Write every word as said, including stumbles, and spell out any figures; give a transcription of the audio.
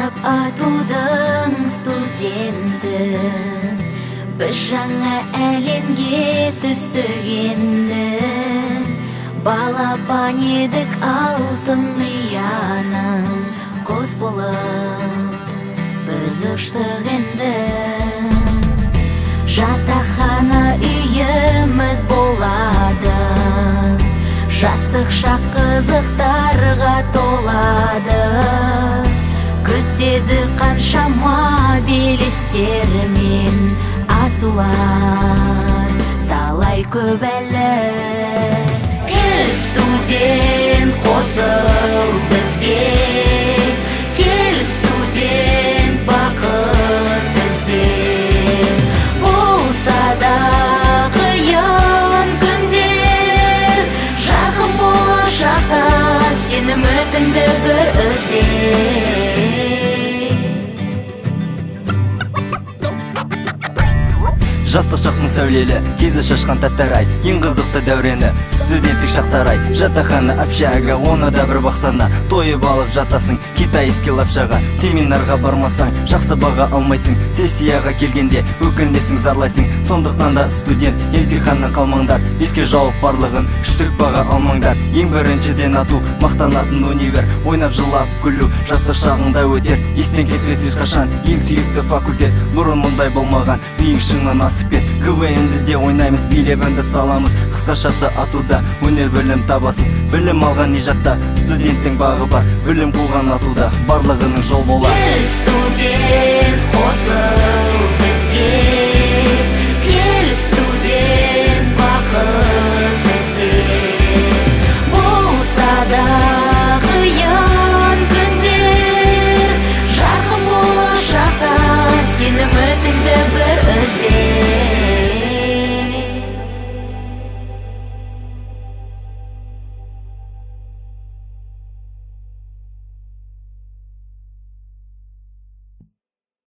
Жанып атудың студенті, біз жаңа әлемге түстік енді. Балапан едік алтын ұяның, қос болып біз ұштық енді. Жатақхана үйіміз болады, жастық шақ қызықтарға толады. Күтеді қаншама белестермен асулар, талай көп әлі. Студент қосыл бізге, кел студент бақыт ізде. Болса да қиын күндер, жарқын болашақта сен үмітіңді бір үзбе. Жастық шақтың сәулелі, кезі шашқан тәттар ай, ең қызықты дәурені студенттік шақтар ай. Жатақхана общага, оны да бір бақсана, тойып алып жатасың китайский лапшаға. Семинарға бармасаң жақсы баға алмайсың, сессияға келгенде өкінесің, зарлайсың. Сондықтан да студент емтиханнан қалмаңдар, беске жауып барлығын үштік баға алмаңдар. Ең біріншіден ату мақтанатын универ, ойнап жылап күлу жастық шағыңда өтер. Естен кетпес ешқашан ең сүйікті факультет, бұрын мұндай болмаған биік шыңнан асып кет. КВНді де ойнаймыз, билебанды саламыз, қысқашасы атуда өнер білім табасыз. Білім алған ижатта студенттің бағы бар, білім қуған атуда барлығының жол болар. Кел студент қосыл бізге,